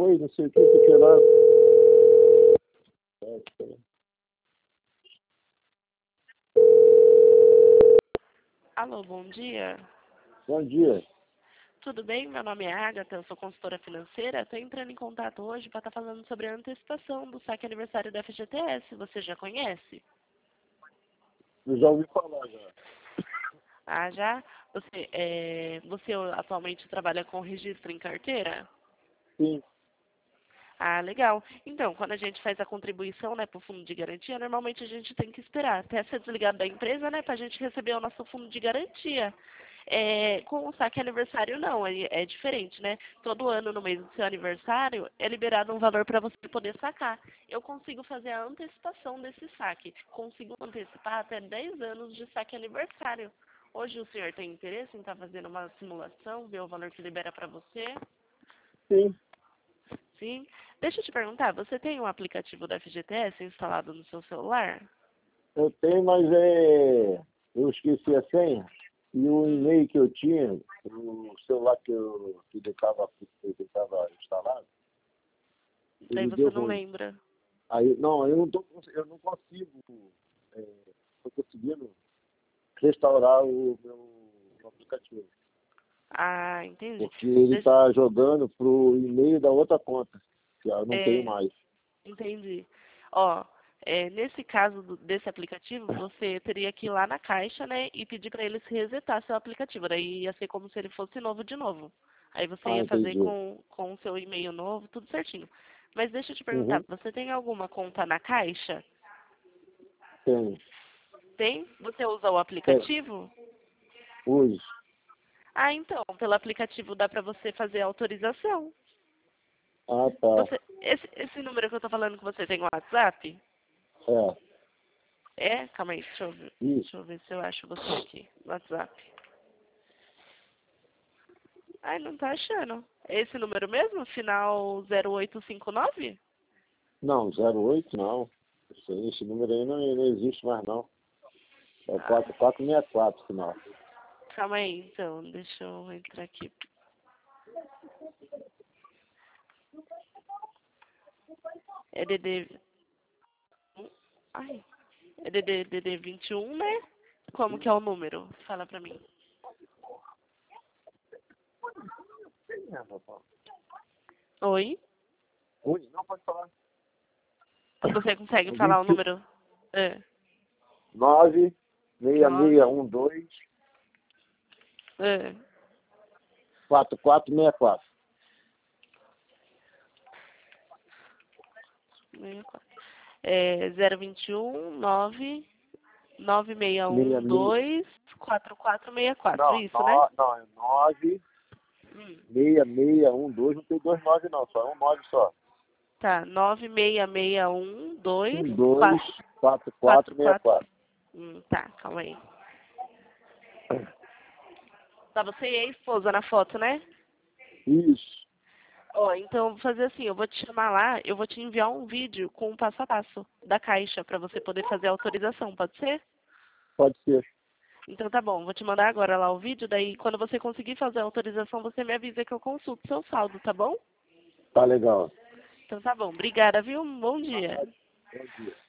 foi, não sei o que lá. Alô, bom dia. Bom dia. Tudo bem? Meu nome é Agatha, eu sou consultora financeira. Estou entrando em contato hoje para estar falando sobre a antecipação do saque aniversário da FGTS. Você já conhece? Eu já ouvi falar já. Ah, já? Você atualmente trabalha com registro em carteira? Sim. Ah, legal. Então, quando a gente faz a contribuição, né, para o fundo de garantia, normalmente a gente tem que esperar até ser desligado da empresa, né, para a gente receber o nosso fundo de garantia. Com o saque aniversário, não, é diferente, né? Todo ano, no mês do seu aniversário, é liberado um valor para você poder sacar. Eu consigo fazer a antecipação desse saque. Consigo antecipar até 10 anos de saque aniversário. Hoje o senhor tem interesse em estar fazendo uma simulação, ver o valor que libera para você? Sim. Sim. Deixa eu te perguntar, você tem um aplicativo da FGTS instalado no seu celular? Eu tenho, mas eu esqueci a senha. E o e-mail que eu tinha, o celular que deixava instalado, Daí ele você deu não ruim. lembra. Aí, não, eu não consigo, tô conseguindo restaurar o meu aplicativo. Ah, entendi. Porque ele Deixa, está jogando pro e-mail da outra conta, que eu não tenho é, mais. entendi. Ó, nesse caso desse aplicativo, você teria que ir lá na Caixa, né, e pedir para eles resetar seu aplicativo. Daí ia ser como se ele fosse novo de novo. Aí você Ah, ia fazer entendi. com o seu e-mail novo, tudo certinho. Mas deixa eu te perguntar, Uhum. você tem alguma conta na Caixa? Tem. Tem? Você usa o Tem. aplicativo? Uso. Ah, então, pelo aplicativo dá para você fazer a autorização. Ah, tá. Esse número que eu tô falando com você tem um WhatsApp? É. É? Calma aí, deixa eu ver. Isso. Deixa eu ver se eu acho você aqui no WhatsApp. Ai, não tá achando. É esse número mesmo? Final 0859? Não, 08 não. Esse número aí não existe mais não. É Ah, 4464 final. calma aí, então. Deixa eu entrar aqui. É DD... Ai, é DD 21, né? Como que é o número? Fala pra mim. Oi? Oi, não pode falar. Você consegue falar o 21, número? É. 9, 9. 6612, É. 4464. 64. É 021 9 66, 9612 4464. não, Isso, né? não, é 9, Hum. 6612, não tem dois 9 não, só é um 9 só. Tá. 96612 12, 4464. 44. Tá, calma aí. Tá você e a esposa na foto, né? Isso, Ó, então vou fazer assim, eu vou te chamar lá, eu vou te enviar um vídeo com o passo a passo da Caixa pra você poder fazer a autorização, pode ser? pode ser. Então tá bom, vou te mandar agora lá o vídeo, daí quando você conseguir fazer a autorização, você me avisa que eu consulto seu saldo, tá bom? Tá legal. Então tá bom, obrigada, viu? Um bom dia. Bom dia.